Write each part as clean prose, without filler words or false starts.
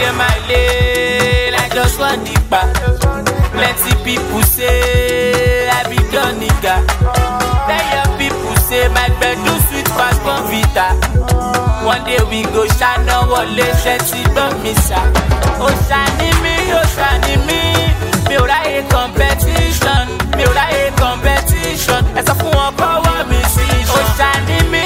dey my lane, I just want the back. Plenty people say I be done nigga. Many people say my bed do sweet pass Bonvita. One day we go shine on wọlé ṣẹ́tì gbọ́n mi sá. Ó ṣàní mi, mi ò ráyè competition, mi ò ráyè competition. Ẹ sọ fún wọn kọ́wọ́ mi sí iṣan. Ó ṣàní mi,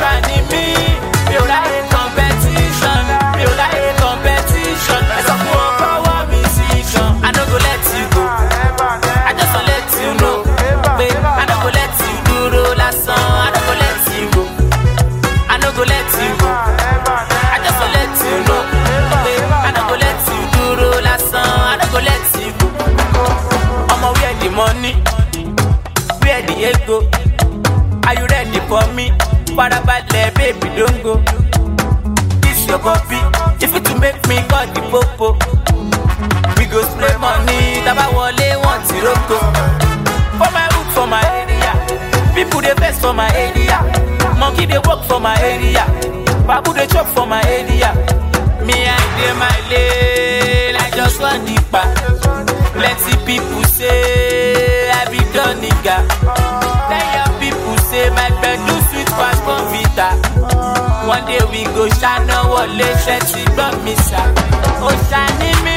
mi ò ráyè competition, mi ò ráyè competition. Ẹ sọ fún wọn kọ́wọ́ mi sí iṣan. I no go let you go, I just wan let you know. Pé I no go let you dúró lásán, I no go let you go, I no go let you go. I just wan let you know. Pé I no go let you dúró lásán, I no go let you go. Ọmọ where the money, where the ego? Are you ready for me? Farabalẹ̀ baby don't go. This your copy, if it to make me cut the popo. We go spray money, taba wọlé wọn ti roko. For my hook, for my area, people dey vex for my area. Monkey dey work for my area, babu dey chop for my area. Me I dey my lane, I just want the back. Plenty people say I be done nigga. Many people say my bed do sweet pass Bonvita. One day we go shine on wọlé ṣẹ́tì gbọ́n mi sá. Ó ṣàní mi,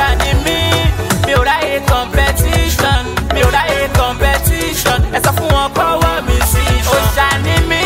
mi ò ráyè competition, mi ò ráyè competition. Ẹ sọ fún wọn kọ́wọ́ mi sí iṣan. Ó ṣàní mi,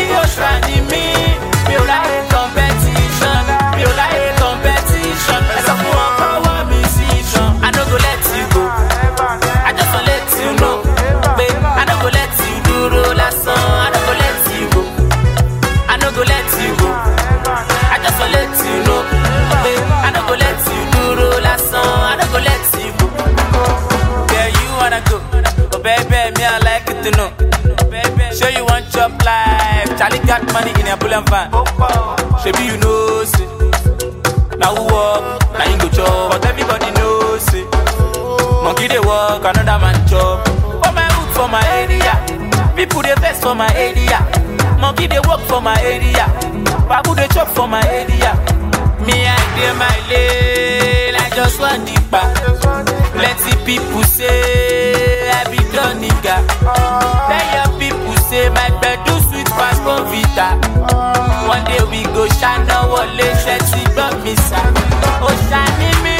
mi ò ráyè competition, mi ò ráyè competition. Ẹ sọ fún wọn kọ́wọ́ mi sí iṣan. I no go let you go, I just wan let you know. Pé I no go let you dúró lásán, I no go let you go, I no go let you go. I just wan let you know. Pé I no go let you dúró lásán, I no go let you go. Where you wanna go? Oh baby, me I like it to know. Show you want chop life. Charlie got money in a bull and van. Shebi you know say. Now who walk, now you go chop. But everybody knows say. Monkey dey walk, another man chop. For my hook, for my area, people dey vex for my area. Monkey dey work for my area, babu dey chop for my area. Me I dey my lane, I just want the back. Plenty people say I be done nigga. Many people say my bed do sweet pass Bonvita. One day we go shine on wọlé ṣẹ́tì gbọ́n mi sá. Ó ṣàní mi,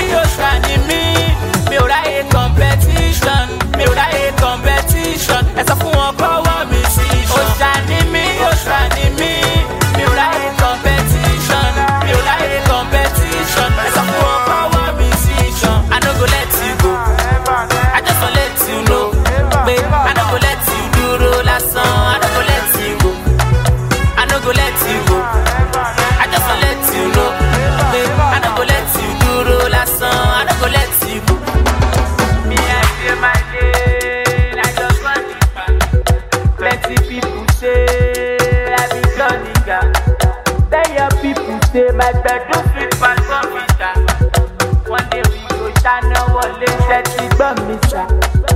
mi ò ráyè competition, mi ò ráyè competition. Ẹ sọ fún wọn kọ́wọ́ mi sí iṣan. Ó ṣàní mi, mi ò ráyè competition, mi ò ráyè competition. Ẹ sọ fún wọn kọ́wọ́ mi sí iṣan. I no go let you go, I just wan let you know. Pé I no go let you dúró lásán, I no go let you go, I no go let you go. I just wan let you know. Pé I no go let you dúró lásán, I no go let you go. Me I dey my lane, I just want the back. Plenty people say I be done nigga. Many people say my bed do sweet pass Bonvita. One day we go shine on wọlé ṣẹ́tì gbọ́n mi sá.